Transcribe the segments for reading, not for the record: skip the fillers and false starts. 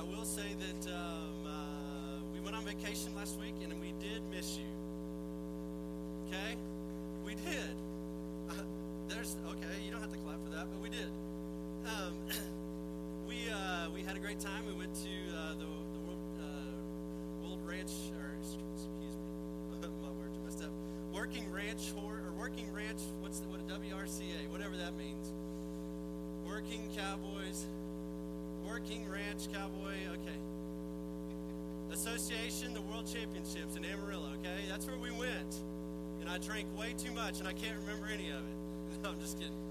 will say that we went on vacation last week, and we did miss you. Okay? We did. Okay, you don't have to clap for that, but we did. We had a great time. We went to the World Ranch, or excuse me, my words are messed up. Working Ranch, what a WRCA, whatever that means. Working Ranch Cowboy, okay. Association, the World Championships in Amarillo, okay? That's where we went. And I drank way too much, and I can't remember any of it. No, I'm just kidding.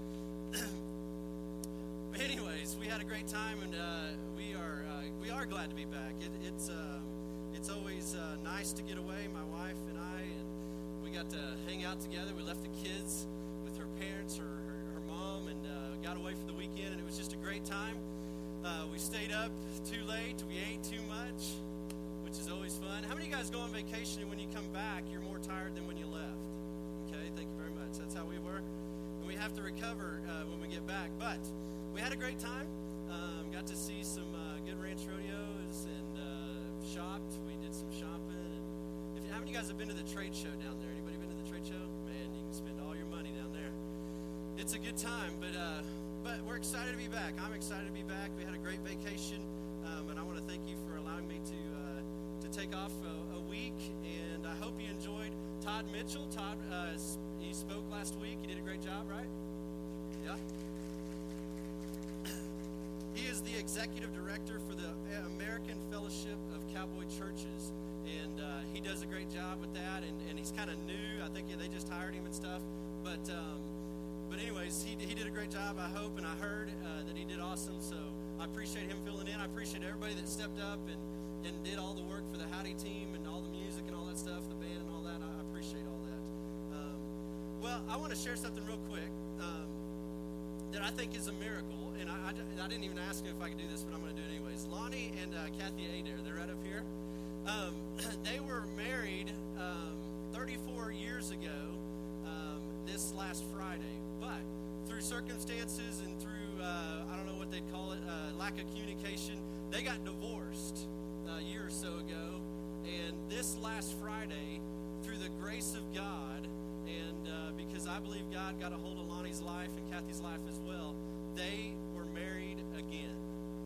But anyways, we had a great time, and we are glad to be back. It's always nice to get away, my wife and I, and we got to hang out together. We left the kids with her parents, her mom, and got away for the weekend, and it was just a great time. We stayed up too late. We ate too much, which is always fun. How many of you guys go on vacation and when you come back, you're more tired than when you left? Okay, thank you very much. That's how we were. And we have to recover when we get back. But we had a great time. Got to see some good ranch rodeos and shopped. We did some shopping. And how many of you guys have been to the trade show down there? Anybody been to the trade show? Man, you can spend all your money down there. It's a good time, but we're excited to be back. I'm excited to be back. We had a great vacation, and I want to thank you for allowing me to take off a week, and I hope you enjoyed Todd Mitchell. Todd, he spoke last week. He did a great job, right? Yeah. He is the executive director for the American Fellowship of Cowboy Churches, and he does a great job with that, and he's kind of new. I think they just hired him and stuff, but anyways, he did a great job, I hope, and I heard that he did awesome, so I appreciate him filling in. I appreciate everybody that stepped up and did all the work for the Howdy team and all the music and all that stuff, the band and all that. I appreciate all that. Well, I want to share something real quick that I think is a miracle, and I didn't even ask him if I could do this, but I'm going to do it anyways. Lonnie and Kathy Adair, they're right up here. They were married 34 years ago this last Friday, but through circumstances and through, I don't know what they'd call it, lack of communication, they got divorced a year or so ago, and this last Friday, through the grace of God, and because I believe God got a hold of Lonnie's life and Kathy's life as well, they were married again.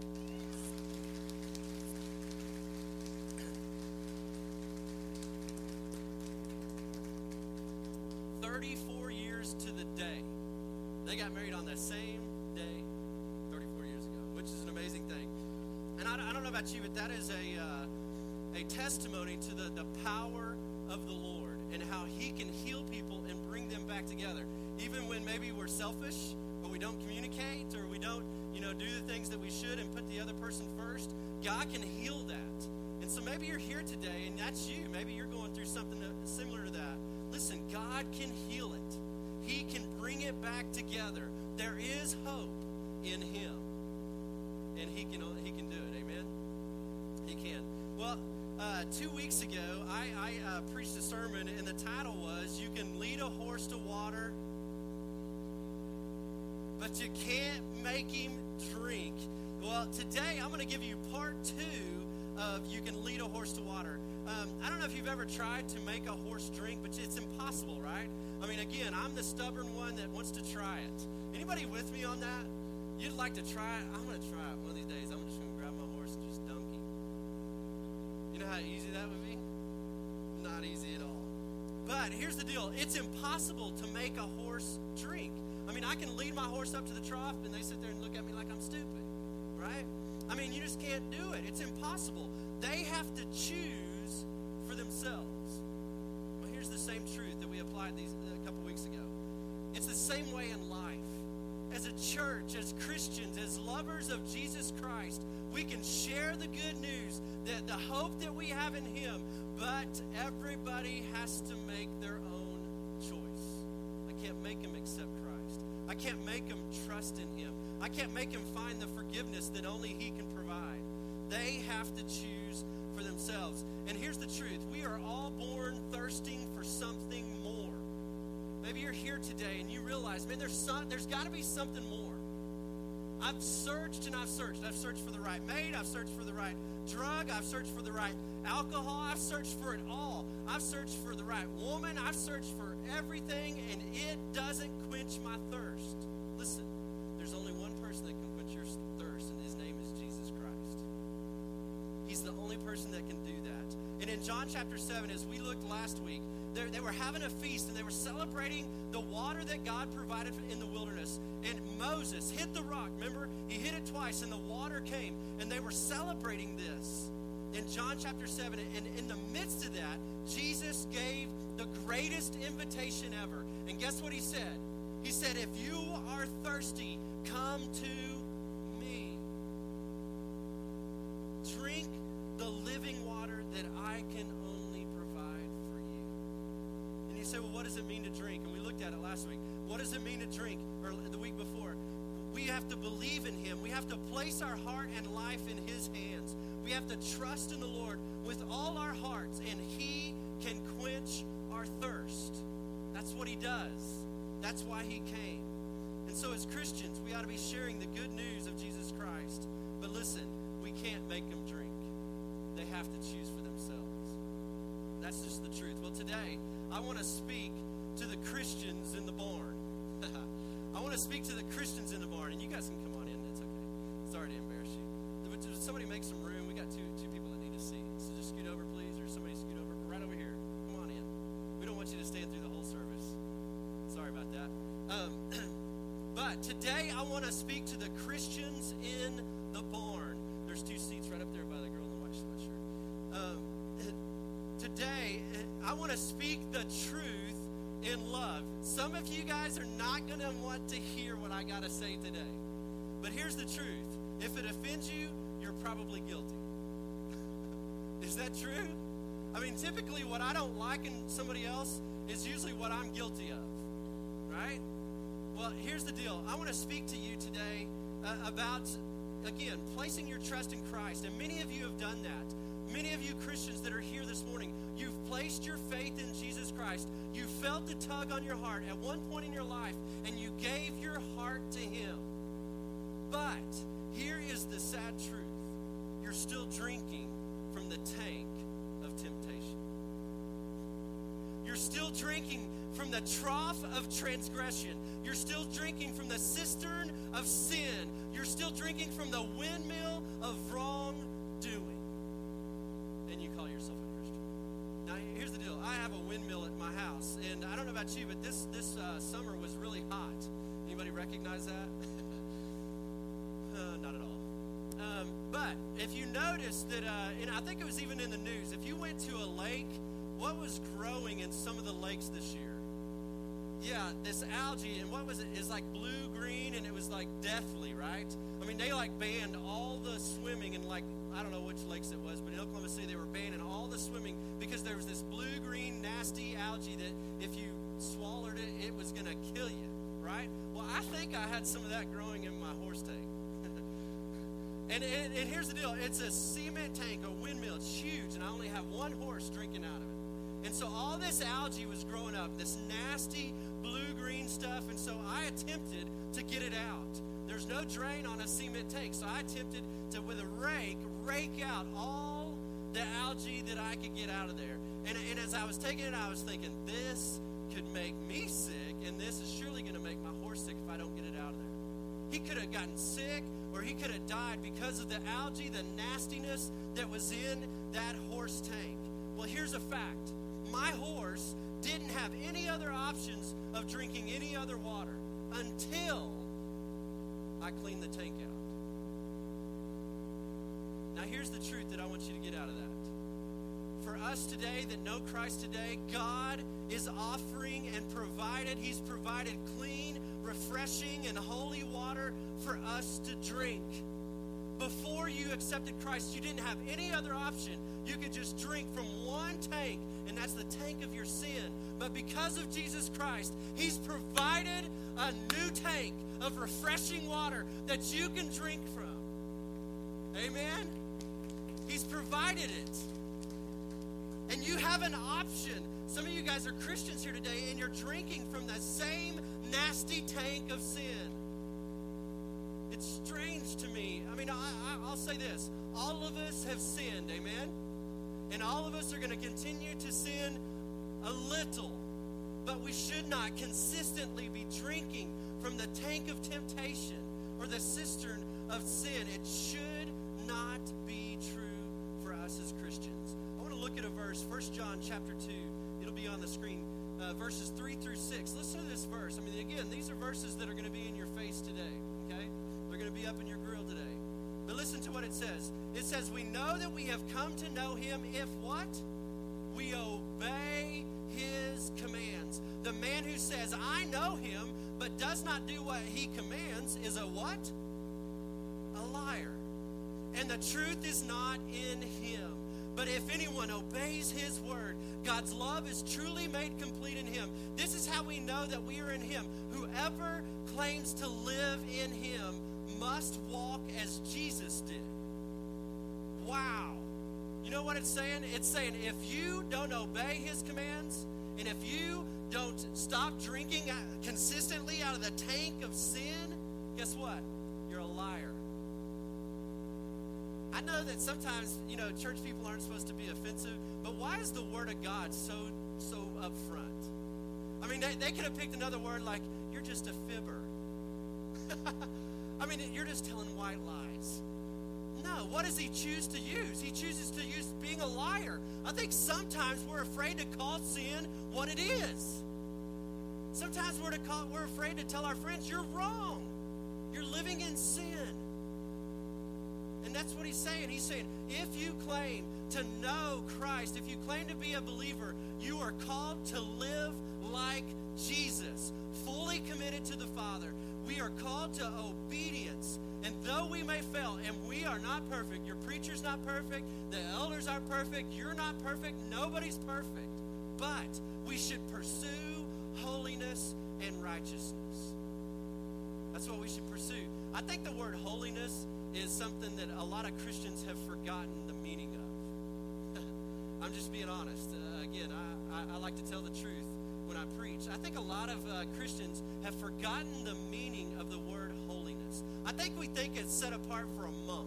To the day. They got married on that same day 34 years ago, which is an amazing thing. And I don't know about you, but that is a testimony to the power of the Lord and how he can heal people and bring them back together. Even when maybe we're selfish or we don't communicate or we don't, do the things that we should and put the other person first, God can heal that. And so maybe you're here today and that's you. Maybe you're going through something similar to that. Listen, God can heal it. He can bring it back together. There is hope in him. And he can do it. Amen? He can. Well, 2 weeks ago, I preached a sermon, and the title was, You Can Lead a Horse to Water, but you can't make him drink. Well, today I'm going to give you part 2 of You Can Lead a Horse to Water. I don't know if you've ever tried to make a horse drink, but it's impossible, right? I mean, again, I'm the stubborn one that wants to try it. Anybody with me on that? You'd like to try it? I'm going to try it one of these days. I'm just going to grab my horse and just dunk him. You know how easy that would be? Not easy at all. But here's the deal. It's impossible to make a horse drink. I mean, I can lead my horse up to the trough, and they sit there and look at me like I'm stupid, right? I mean, you just can't do it. It's impossible. They have to choose for themselves. Well, here's the same truth that we applied a couple weeks ago. It's the same way in life. As a church, as Christians, as lovers of Jesus Christ, we can share the good news, that the hope that we have in him, but everybody has to make their own choice. I can't make them accept Christ. I can't make them trust in him. I can't make them find the forgiveness that only he can provide. They have to choose for themselves. And here's the truth. We are all born thirsting for something more. Maybe you're here today and you realize, man, there's got to be something more. I've searched and I've searched. I've searched for the right mate. I've searched for the right drug. I've searched for the right alcohol. I've searched for it all. I've searched for the right woman. I've searched for everything, and it doesn't quench my thirst. Listen, there's only one person that can quench your thirst, and his name is Jesus Christ. He's the only person that can do that. And in John chapter 7, as we looked last week, they were having a feast, and they were celebrating the water that God provided in the wilderness. And Moses hit the rock. Remember, he hit it twice, and the water came. And they were celebrating this in John chapter 7. And in the midst of that, Jesus gave the greatest invitation ever. And guess what he said? He said, if you are thirsty, come to me. Drink the living water that I can only provide for you. And you say, well, what does it mean to drink? And we looked at it last week. What does it mean to drink? Or the week before. We have to believe in him. We have to place our heart and life in his hands. We have to trust in the Lord with all our hearts, and he can quench our thirst. That's what he does. That's why he came. And so as Christians, we ought to be sharing the good news of Jesus Christ. But listen, we can't make them drink. They have to choose for themselves. That's just the truth. Well, today, I want to speak to the Christians in the barn. I want to speak to the Christians in the barn. And you guys can come on in. It's okay. Sorry to embarrass you. Would somebody make some room? We got two people that need a seat. So just scoot over, please. Or somebody scoot over. Right over here. Come on in. We don't want you to stand through the whole service. Sorry about that. But today, I want to speak to the Christians in the barn. There's two seats right up there by the girl in the white sweatshirt. Today, I want to speak the truth in love. Some of you guys are not going to want to hear what I got to say today. But here's the truth. If it offends you, you're probably guilty. Is that true? I mean, typically what I don't like in somebody else is usually what I'm guilty of. Right? Well, here's the deal. I want to speak to you today about, again, placing your trust in Christ. And many of you have done that. Many of you Christians that are here this morning, you've placed your faith in Jesus Christ. You felt the tug on your heart at one point in your life, and you gave your heart to him. But here is the sad truth. You're still drinking from the tank of temptation. You're still drinking from the trough of transgression. You're still drinking from the cistern of sin. You're still drinking from the windmill of wrongdoing. And you call yourself a Christian. Now, here's the deal. I have a windmill at my house, and I don't know about you, but this summer was really hot. Anybody recognize that? Not at all. But if you notice that, and I think it was even in the news, if you went to a lake, what was growing in some of the lakes this year? Yeah, this algae, and what was it? It's like blue-green, and it was like deathly, right? I mean, they like banned all the swimming in like, I don't know which lakes it was, but in Oklahoma City, they were banning all the swimming because there was this blue-green, nasty algae that if you swallowed it, it was going to kill you, right? Well, I think I had some of that growing in my horse tank. And here's the deal. It's a cement tank, a windmill. It's huge, and I only have one horse drinking out of it. And so all this algae was growing up, this nasty blue-green stuff, and so I attempted to get it out. There's no drain on a cement tank, so I attempted to, with a rake out all the algae that I could get out of there. And as I was taking it, I was thinking, this could make me sick, and this is surely going to make my horse sick if I don't get it out of there. He could have gotten sick, or he could have died because of the algae, the nastiness that was in that horse tank. Well, here's a fact. My horse didn't have any other options of drinking any other water until I cleaned the tank out. Now, here's the truth that I want you to get out of that. For us today that know Christ today, God is offering and provided. He's provided clean, refreshing, and holy water for us to drink. Before you accepted Christ, you didn't have any other option. You could just drink from one tank, and that's the tank of your sin. But because of Jesus Christ, he's provided a new tank of refreshing water that you can drink from. Amen? He's provided it. And you have an option. Some of you guys are Christians here today, and you're drinking from the same nasty tank of sin. It's I'll say this. All of us have sinned, amen? And all of us are going to continue to sin a little. But we should not consistently be drinking from the tank of temptation or the cistern of sin. It should not be true for us as Christians. I want to look at a verse, 1 John chapter 2. It'll be on the screen, verses 3 through 6. Listen to this verse. I mean, again, these are verses that are going to be in your face today, okay? They're going to be up in your grill today. But listen to what it says. It says, we know that we have come to know him if what? We obey his commands. The man who says, I know him, but does not do what he commands is a what? A liar. And the truth is not in him. But if anyone obeys his word, God's love is truly made complete in him. This is how we know that we are in him. Whoever claims to live in him must walk as Jesus did. Wow. You know what it's saying? It's saying if you don't obey his commands, and if you don't stop drinking consistently out of the tank of sin, guess what? You're a liar. I know that sometimes, church people aren't supposed to be offensive, but why is the word of God so upfront? I mean, they could have picked another word like, you're just a fibber. I mean, you're just telling white lies. No, what does he choose to use? He chooses to use being a liar. I think sometimes we're afraid to call sin what it is. Sometimes we're afraid to tell our friends, you're wrong. You're living in sin. And that's what he's saying. He's saying, if you claim to know Christ, if you claim to be a believer, you are called to live like Jesus, fully committed to the Father. We are called to obedience. And though we may fail, and we are not perfect, your preacher's not perfect, the elders aren't perfect, you're not perfect, nobody's perfect. But we should pursue holiness and righteousness. That's what we should pursue. I think the word holiness is something that a lot of Christians have forgotten the meaning of. I'm just being honest. Again, I like to tell the truth when I preach. I think a lot of Christians have forgotten the meaning of the word holiness. I think we think it's set apart for a monk.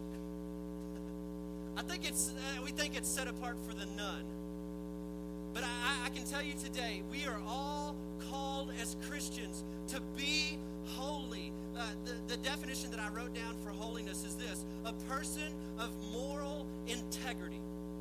We think it's set apart for the nun. But I can tell you today, we are all called as Christians to be holy. The definition that I wrote down for holiness is this: a person of moral integrity,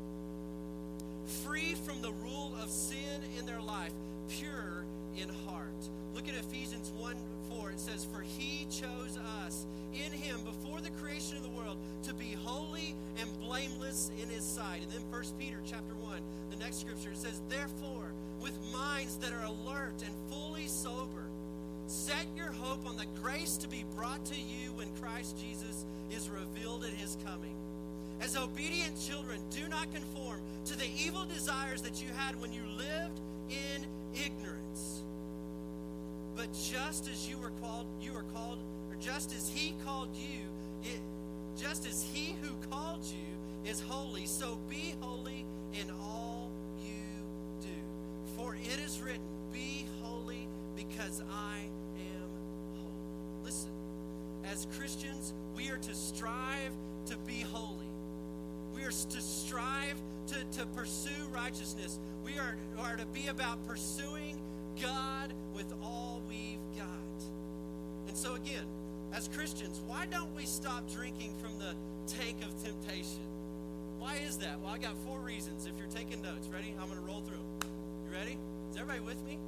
free from the rule of sin in their life, pure in heart. Look at Ephesians 1:4. It says, for he chose us in him before the creation of the world to be holy and blameless in his sight. And then 1 Peter chapter 1, the next scripture, it says, therefore, with minds that are alert and fully sober, set your hope on the grace to be brought to you when Christ Jesus is revealed at his coming. As obedient children, do not conform to the evil desires that you had when you lived in ignorance. But just as you were called, or just as he called you, just as he who called you is holy, so be holy in all you do. For it is written, be holy because I am holy. Listen, as Christians, we are to strive to be holy. We are to strive to pursue righteousness. We are to be about pursuing God with all we've got. And so again, as Christians, why don't we stop drinking from the tank of temptation? Why is that? Well, I got 4 reasons. If you're taking notes, ready? I'm going to roll through them. You ready? Is everybody with me?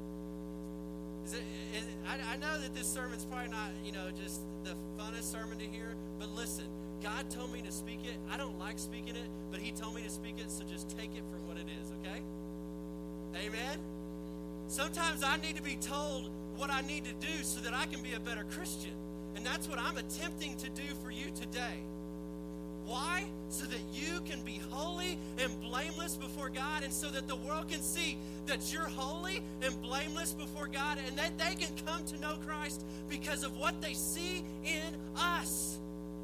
I know that this sermon's probably not, just the funnest sermon to hear, but listen, God told me to speak it. I don't like speaking it, but he told me to speak it, so just take it for what it is, okay? Amen? Sometimes I need to be told what I need to do so that I can be a better Christian. And that's what I'm attempting to do for you today. Why? So that you can be holy and blameless before God, and so that the world can see that you're holy and blameless before God, and that they can come to know Christ because of what they see in us.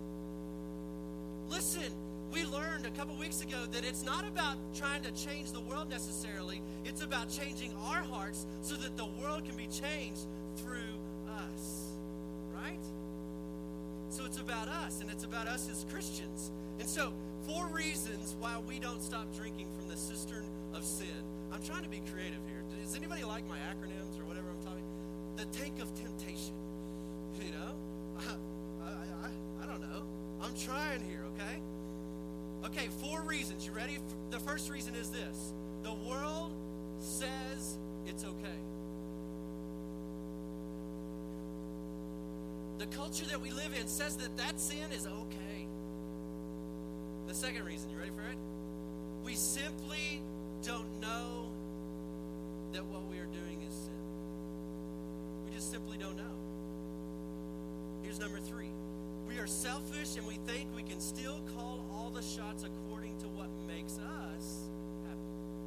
Listen, we learned a couple weeks ago that it's not about trying to change the world necessarily. It's about changing our hearts so that the world can be changed through us. Right? So it's about us. us, and it's about us as Christians. And so, 4 reasons why we don't stop drinking from the cistern of sin. I'm trying to be creative here. Does anybody like my acronyms or whatever I'm talking? The tank of temptation. You know? I don't know. I'm trying here, okay? Okay, 4 reasons. You ready? The first reason is this. The world says it's okay. The culture that we live in says that sin is okay. The second reason, you ready for it? We simply don't know that what we are doing is sin. We just simply don't know. Here's number 3. We are selfish and we think we can still call all the shots according to what makes us happy.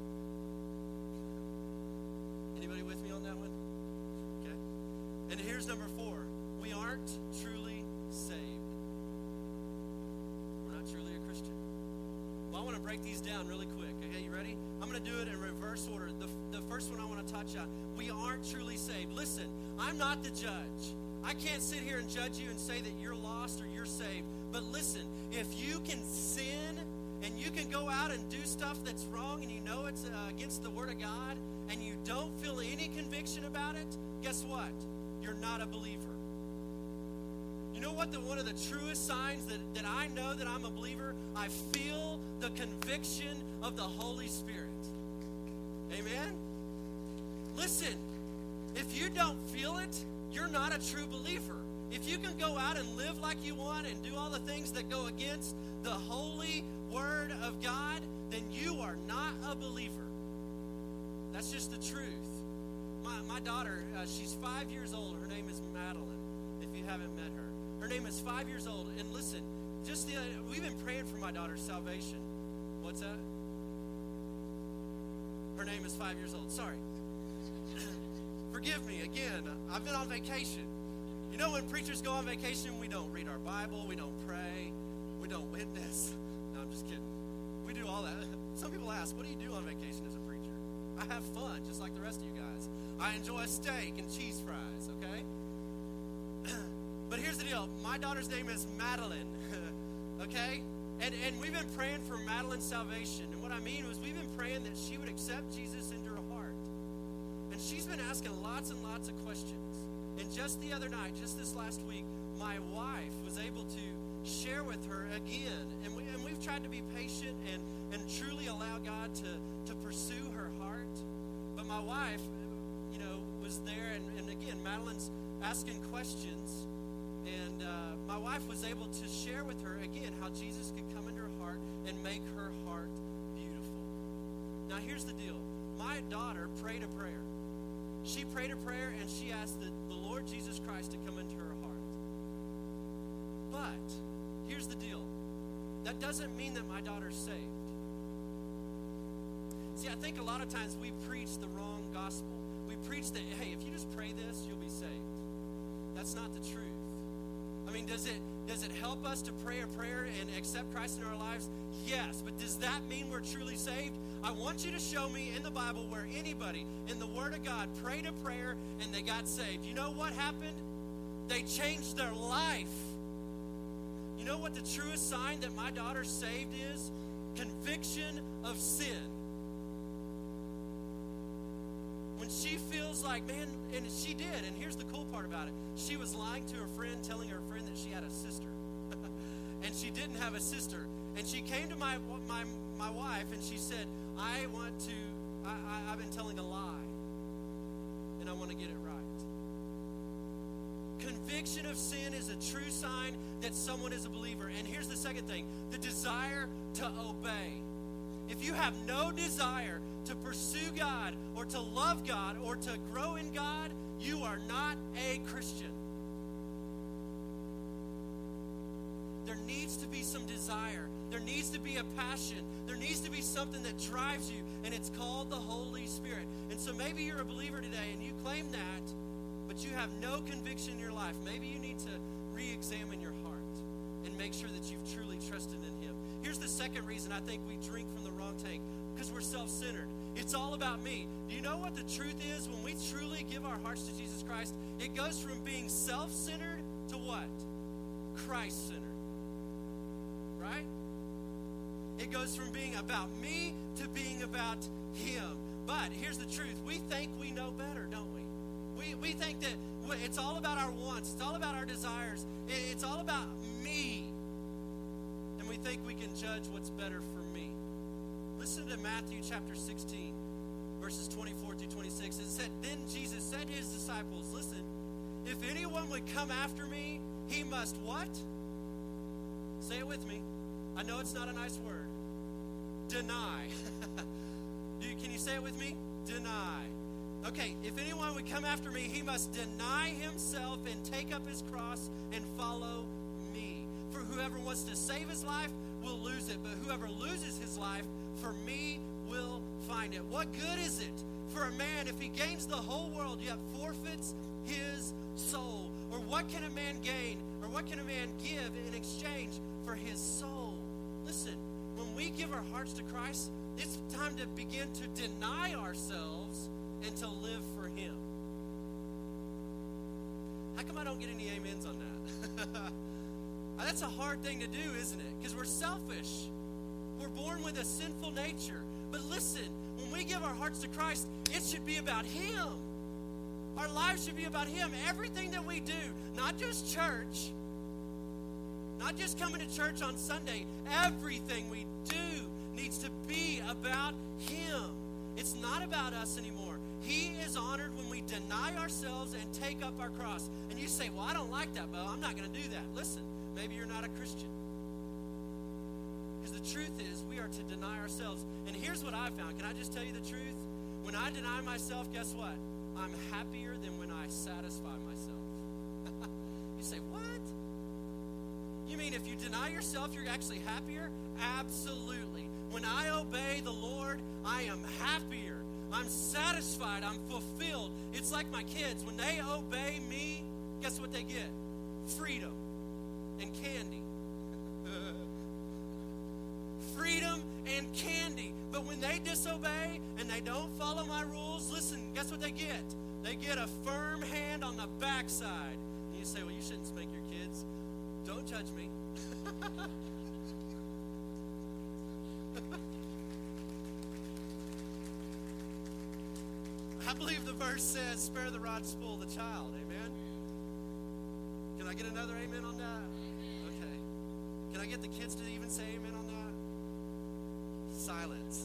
Anybody with me on that one? Okay. And here's number 4. We aren't truly saved. We're not truly a Christian. Well, I want to break these down really quick. Okay, you ready? I'm going to do it in reverse order. The first one I want to touch on. We aren't truly saved. Listen, I'm not the judge. I can't sit here and judge you and say that you're lost or you're saved. But listen, if you can sin and you can go out and do stuff that's wrong and you know it's against the Word of God and you don't feel any conviction about it, guess what? You're not a believer. You know what? One of the truest signs that I know that I'm a believer, I feel the conviction of the Holy Spirit. Amen? Listen, if you don't feel it, you're not a true believer. If you can go out and live like you want and do all the things that go against the holy Word of God, then you are not a believer. That's just the truth. My daughter, she's 5 years old. Her name is Madeline, if you haven't met her. Her name is 5 years old. And listen, we've been praying for my daughter's salvation. What's that? Her name is 5 years old. Sorry. Forgive me again. I've been on vacation. You know, when preachers go on vacation, we don't read our Bible, we don't pray, we don't witness. No, I'm just kidding. We do all that. Some people ask, what do you do on vacation as a preacher? I have fun, just like the rest of you guys. I enjoy a steak and cheese fries, okay? But here's the deal. My daughter's name is Madeline, okay? And we've been praying for Madeline's salvation. And what I mean was we've been praying that she would accept Jesus into her heart. And she's been asking lots and lots of questions. And just the other night, just this last week, my wife was able to share with her again. And we've tried to be patient and truly allow God to pursue her heart. But my wife, was there. And again, Madeline's asking questions. And my wife was able to share with her, again, how Jesus could come into her heart and make her heart beautiful. Now, here's the deal. My daughter prayed a prayer. She prayed a prayer, and she asked the Lord Jesus Christ to come into her heart. But here's the deal. That doesn't mean that my daughter's saved. See, I think a lot of times we preach the wrong gospel. We preach that, hey, if you just pray this, you'll be saved. That's not the truth. I mean, does it help us to pray a prayer and accept Christ in our lives? Yes, but does that mean we're truly saved? I want you to show me in the Bible where anybody in the Word of God prayed a prayer and they got saved. You know what happened? They changed their life. You know what the truest sign that my daughter's saved is? Conviction of sin. When she feels like, man, and she did, and here's the cool part about it. She was lying to her friend, telling her friend that she had a sister. And she didn't have a sister. And she came to my wife and she said, I've been telling a lie. And I want to get it right. Conviction of sin is a true sign that someone is a believer. And here's the second thing, the desire to obey. If you have no desire to pursue God or to love God or to grow in God, you are not a Christian. There needs to be some desire. There needs to be a passion. There needs to be something that drives you, and it's called the Holy Spirit. And so maybe you're a believer today and you claim that, but you have no conviction in your life. Maybe you need to re-examine your heart and make sure that you've truly trusted in Him. Here's the second reason I think we drink from the wrong tank, because we're self-centered. It's all about me. Do you know what the truth is? When we truly give our hearts to Jesus Christ, it goes from being self-centered to what? Christ-centered. goes from being about me to being about him. But here's the truth. We think we know better, don't we? We think that it's all about our wants. It's all about our desires. It's all about me. And we think we can judge what's better for me. Listen to Matthew chapter 16, verses 24 through 26. It said, then Jesus said to his disciples, listen, if anyone would come after me, he must what? Say it with me. I know it's not a nice word. Deny. Can you say it with me? Deny. Okay, if anyone would come after me, he must deny himself and take up his cross and follow me. For whoever wants to save his life will lose it, but whoever loses his life for me will find it. What good is it for a man if he gains the whole world yet forfeits his soul? Or what can a man gain, or what can a man give in exchange for his soul? Listen, when we give our hearts to Christ, it's time to begin to deny ourselves and to live for him. How come I don't get any amens on that? That's a hard thing to do, isn't it? Because we're selfish. We're born with a sinful nature. But listen, when we give our hearts to Christ, it should be about him. Our lives should be about him. Everything that we do, not just church, not just coming to church on Sunday, everything we do needs to be about him. It's not about us anymore. He is honored when we deny ourselves and take up our cross. And you say, well, I don't like that, Bo. I'm not going to do that. Listen, maybe you're not a Christian. Because the truth is, we are to deny ourselves. And here's what I found. Can I just tell you the truth? When I deny myself, guess what? I'm happier than when I satisfy myself. You say, what? You mean if you deny yourself, you're actually happier? Absolutely. When I obey the Lord, I am happier. I'm satisfied. I'm fulfilled. It's like my kids. When they obey me, guess what they get? Freedom and candy. Freedom and candy. But when they disobey and they don't follow my rules, listen, guess what they get? They get a firm hand on the backside. And you say, well, you shouldn't spank your kids. Don't judge me. I believe the verse says, spare the rod, spoil the child. Amen? Can I get another amen on that? Okay. Can I get the kids to even say amen on that? Silence.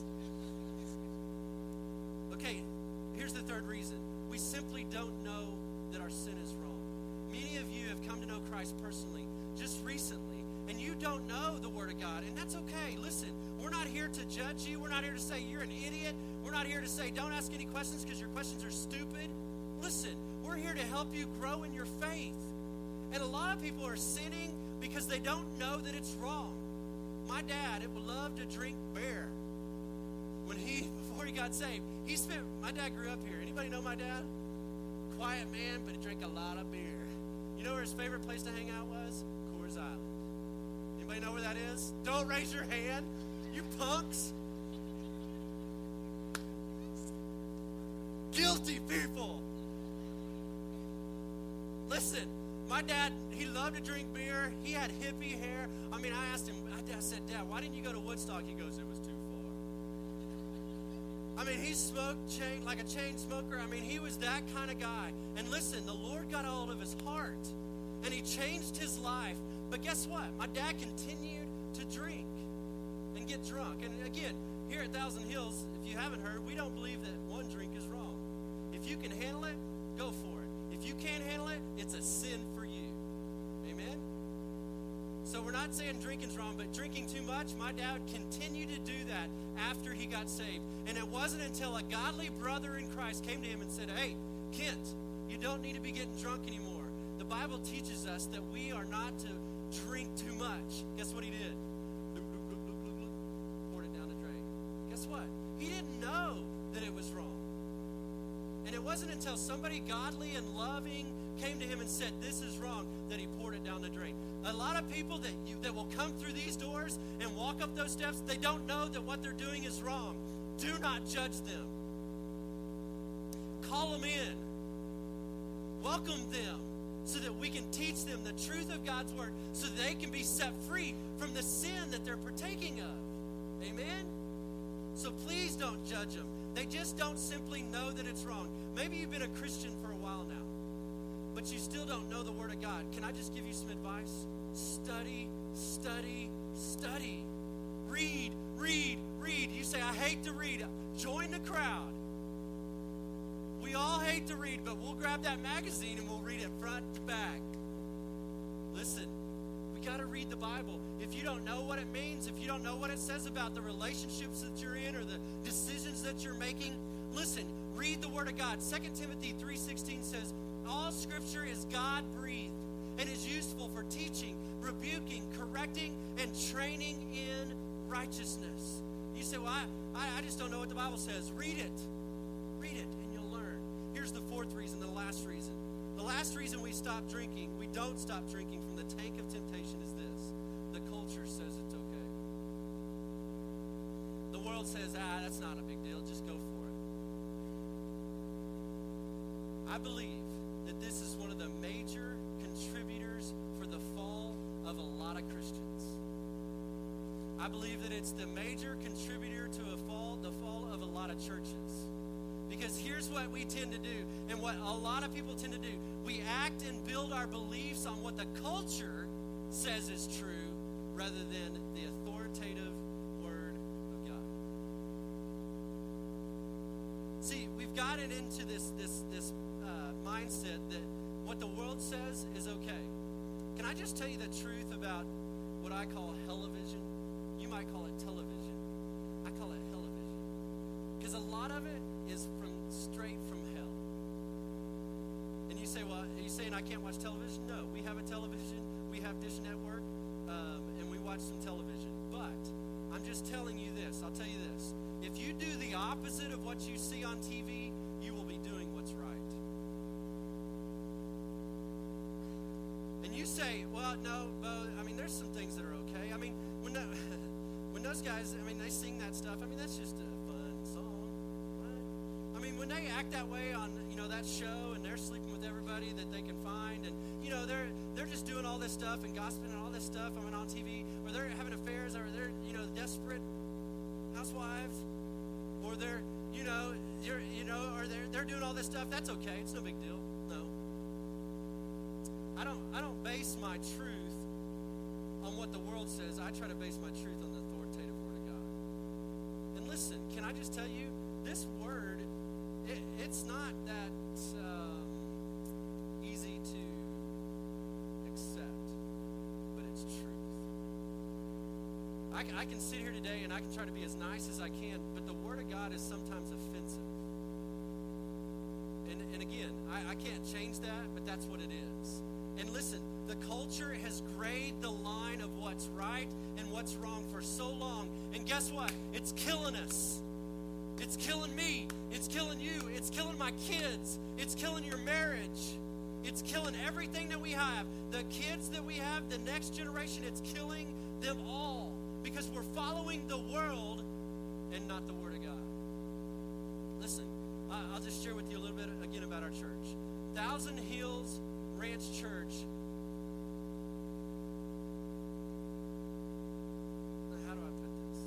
Okay, here's the third reason. We simply don't know that our sin is wrong. Many of you have come to know Christ personally just recently, and you don't know the Word of God, and that's okay. Listen, we're not here to judge you. We're not here to say you're an idiot. We're not here to say don't ask any questions because your questions are stupid. Listen, we're here to help you grow in your faith. And a lot of people are sinning because they don't know that it's wrong. My dad would love to drink beer. Before he got saved, my dad grew up here. Anybody know my dad? Quiet man, but he drank a lot of beer. You know where his favorite place to hang out was? Coors Island. Anybody know where that is? Don't raise your hand, you punks. Guilty people. Listen, my dad, he loved to drink beer. He had hippie hair. I mean, I asked him, I said, Dad, why didn't you go to Woodstock? He goes, it was too far. I mean, he smoked like a chain smoker. I mean, he was that kind of guy. And listen, the Lord got a hold of his heart, and he changed his life. But guess what? My dad continued to drink and get drunk. And again, here at Thousand Hills, if you haven't heard, we don't believe that one drink is wrong. If you can handle it, go for it. If you can't handle it, it's a sin for you. Amen? So we're not saying drinking's wrong, but drinking too much, my dad continued to do that after he got saved. And it wasn't until a godly brother in Christ came to him and said, hey, Kent, you don't need to be getting drunk anymore. The Bible teaches us that we are not to drink too much. Guess what he did? Poured it down the drain. Guess what? He didn't know that it was wrong. And it wasn't until somebody godly and loving came to him and said, this is wrong, that he poured it down the drain. A lot of people that will come through these doors and walk up those steps, they don't know that what they're doing is wrong. Do not judge them. Call them in. Welcome them so that we can teach them the truth of God's word so they can be set free from the sin that they're partaking of. Amen? So please don't judge them. They just don't simply know that it's wrong. Maybe you've been a Christian for a while now, but you still don't know the Word of God. Can I just give you some advice? Study, study, study. Read, read, read. You say, I hate to read. Join the crowd. We all hate to read, but we'll grab that magazine and we'll read it front to back. Listen, we got to read the Bible. If you don't know what it means, if you don't know what it says about the relationships that you're in or the decisions that you're making, listen, read the Word of God. 2 Timothy 3:16 says, all Scripture is God-breathed and is useful for teaching, rebuking, correcting, and training in righteousness. You say, well, I just don't know what the Bible says. Read it. Read it, and you'll learn. Here's the fourth reason, the last reason. The last reason we don't stop drinking from the tank of temptation is this. The culture says it's okay. The world says, that's not a big deal. Just go for it. I believe that this is one of the major contributors for the fall of a lot of Christians. I believe that it's the major contributor to the fall of a lot of churches. Because here's what we tend to do, and what a lot of people tend to do. We act and build our beliefs on what the culture says is true rather than the authoritative Word of God. See, we've gotten into this mindset that what the world says is okay. Can I just tell you the truth about what I call television? You might call it television. I call it television. Because a lot of it is straight from hell. And you say, well, are you saying I can't watch television? No, we have a television. We have Dish Network, and we watch some television. But I'm just telling you this. I'll tell you this. If you do the opposite of what you see on TV, you will be doing what's right. And you say, well, no, Bo, I mean, there's some things that are okay. I mean, when those guys, I mean, they sing that stuff, I mean, that's just a fun song, right? I mean, when they act that way on, that show, and they're sleeping with everybody that they can find, and, they're just doing all this stuff and gossiping and all this stuff, I mean, on TV, or they're having affairs, or they're, desperate housewives, or they're, or they're doing all this stuff, that's okay, it's no big deal, no. I don't base my truth on what the world says. I try to base my truth on the authoritative Word of God. And listen, can I just tell you, this Word, it's not that easy to accept, but it's truth. I can sit here today and I can try to be as nice as I can, but the Word of God is sometimes offensive. And again, I can't change that, but that's what it is. And listen, the culture has grayed the line of what's right and what's wrong for so long. And guess what? It's killing us. It's killing me. It's killing you. It's killing my kids. It's killing your marriage. It's killing everything that we have. The kids that we have, the next generation, it's killing them all. Because we're following the world and not the Word of God. Listen, I'll just share with you a little bit again about our church. Thousand Hills Ranch Church. How do I put this?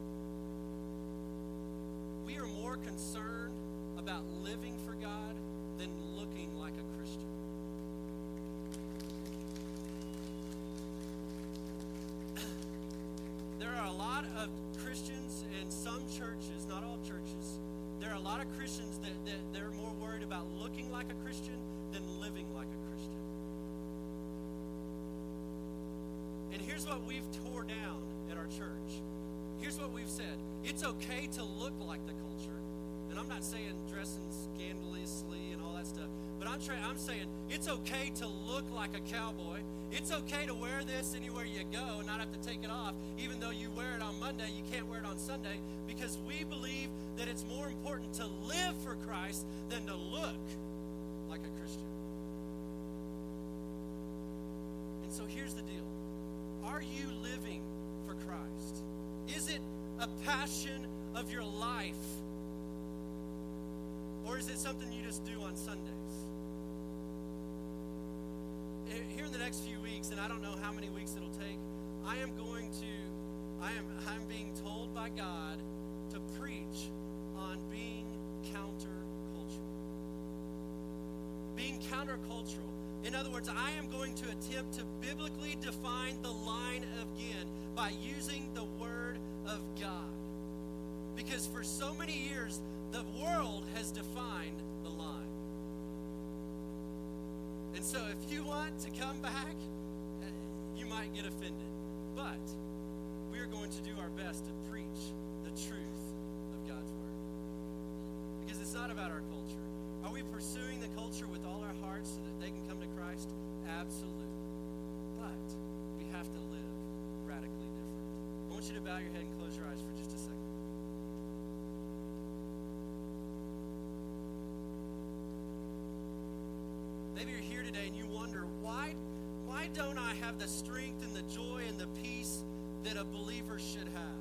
We are more concerned about living for God than looking like a Christian. There are a lot of Christians in some churches, not all churches, there are a lot of Christians that they're more worried about looking like a Christian than living like a Christian. And here's what we've tore down at our church. Here's what we've said. It's okay to look like the culture. And I'm not saying dressing scandalously and all that stuff. But I'm saying it's okay to look like a cowboy. It's okay to wear this anywhere you go and not have to take it off. Even though you wear it on Monday, you can't wear it on Sunday. Because we believe that it's more important to live for Christ than to look like a Christian. And so here's the deal. Are you living for Christ? Is it a passion of your life? Or is it something you just do on Sundays? Here in the next few weeks, and I don't know how many weeks it'll take, I I'm being told by God to preach on being countercultural. Being countercultural. In other words, I am going to attempt to biblically define the line again by using the Word of God. Because for so many years, the world has defined the line. And so if you want to come back, you might get offended. But we are going to do our best to preach the truth of God's Word. Because it's not about our culture. Are we pursuing the culture with all our hearts so that they can come to Christ? Absolutely. But we have to live radically different. I want you to bow your head and close your eyes for just a second. Maybe you're here today and you wonder, why don't I have the strength and the joy and the peace that a believer should have?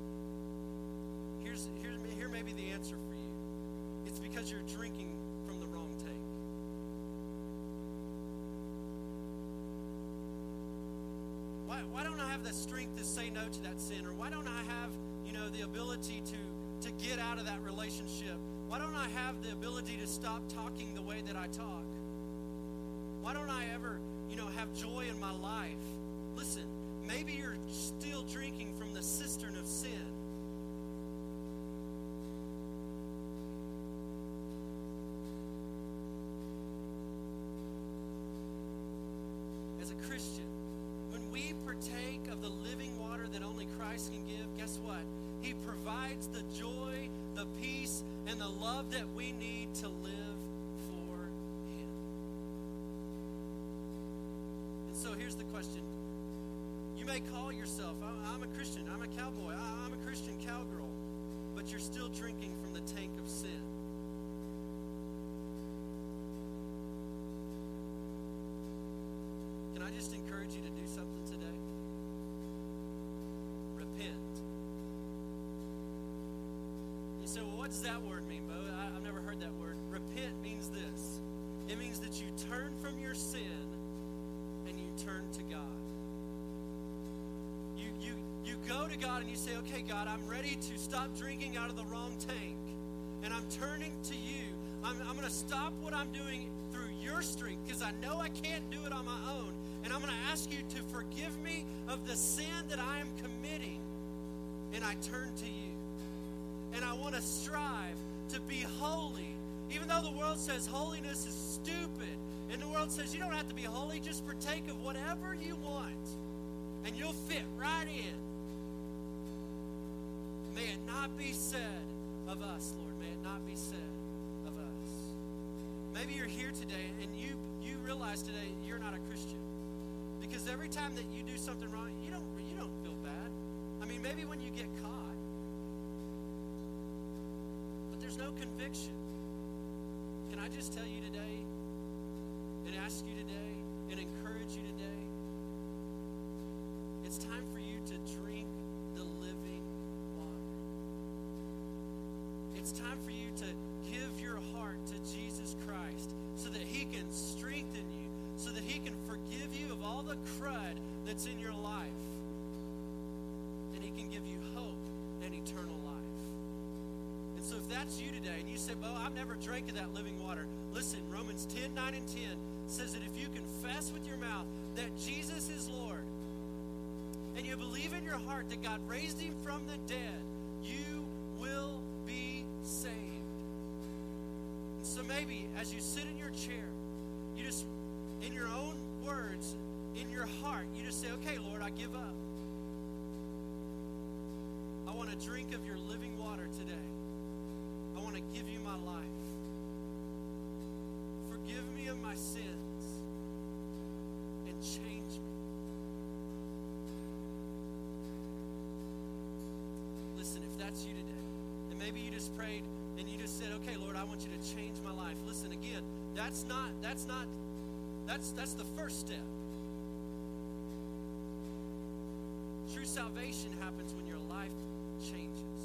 Here may be the answer for you. It's because you're drinking from the wrong tank. Why don't I have the strength to say no to that sin? Or why don't I have, the ability to get out of that relationship? Why don't I have the ability to stop talking the way that I talk? Why don't I ever, have joy in my life? Listen, maybe you're still drinking from the cistern of sin. As a Christian, when we partake of the living water that only Christ can give, guess what? He provides the joy, the peace, and the love that we need to live for Him. And so here's the question. You may call yourself, I'm a Christian, I'm a cowboy, I'm a Christian cowgirl, but you're still drinking from the tank of sin. Can I just encourage you to do something today? Repent. You say, well, what does that word mean, Bo? I've never heard that word. Repent means this. It means that you turn from your sin and you turn to God. You go to God and you say, okay, God, I'm ready to stop drinking out of the wrong tank. And I'm turning to you. I'm going to stop what I'm doing through your strength because I know I can't do it on my own. And I'm going to ask you to forgive me of the sin that I am committing. And I turn to you. And I want to strive to be holy. Even though the world says holiness is stupid. And the world says you don't have to be holy. Just partake of whatever you want. And you'll fit right in. May it not be said of us, Lord. May it not be said of us. Maybe you're here today and you realize today you're not a Christian. Because every time that you do something wrong, you don't feel bad. I mean, maybe when you get caught. But there's no conviction. Can I just tell you today and ask you today and encourage you today? It's time for you to drink the living water. It's time for you to give your heart to Jesus Christ so that He can strengthen you, so that He can forgive you of all the crud that's in your life. And He can give you hope and eternal life. And so if that's you today and you say, Bo, I've never drank of that living water. Listen, Romans 10, 9 and 10 says that if you confess with your mouth that Jesus is Lord, and you believe in your heart that God raised Him from the dead, you will be saved. And so maybe as you sit in your chair, you just, in your own words, in your heart, you just say, okay, Lord, I give up. I want to drink of your living water today. I want to give you my life. Forgive me of my sins and change me. Listen, if that's you today, and maybe you just prayed and you just said, okay, Lord, I want you to change my life. Listen, again, that's the first step. True salvation happens when your life changes.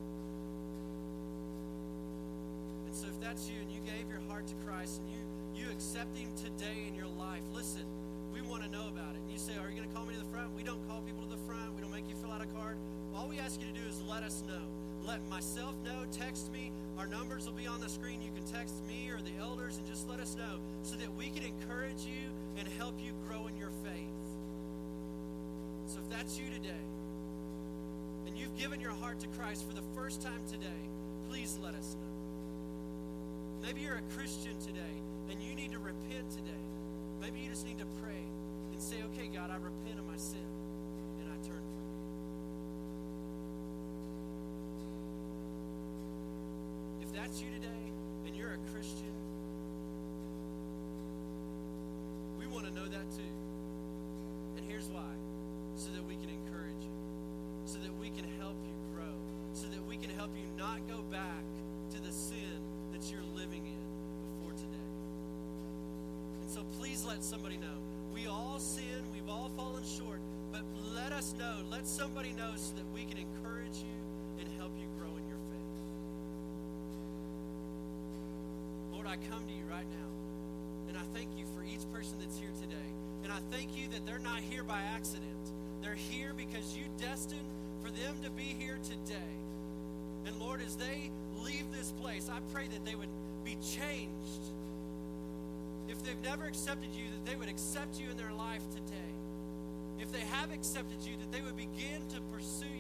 And so if that's you and you gave your heart to Christ and you accept Him today in your life, listen, we want to know about it. And you say, are you going to call me to the front? We don't call people to the front. We don't make you fill out a card. ask you to do is let us know. Let myself know, text me. Our numbers will be on the screen. You can text me or the elders and just let us know so that we can encourage you and help you grow in your faith. So if that's you today, and you've given your heart to Christ for the first time today, please let us know. Maybe you're a Christian today, and you need to repent today. Maybe you just need to pray and say, okay, God, I repent of my sin, and I turn from you. If that's you today, and you're a Christian, we want to know that too. And here's why. So that we can encourage you. So that we can help you grow. So that we can help you not go back to the sin that you're living in before today. And so please let somebody know. We all sin. We've all fallen short. But let us know. Let somebody know so that we can encourage you and help you grow in your faith. Lord, I come to you right now. And I thank you for each person that's here today. And I thank you that they're not here by accident. They're here because you destined for them to be here today. And Lord, as they leave this place, I pray that they would be changed. If they've never accepted you, that they would accept you in their life today. If they have accepted you, that they would begin to pursue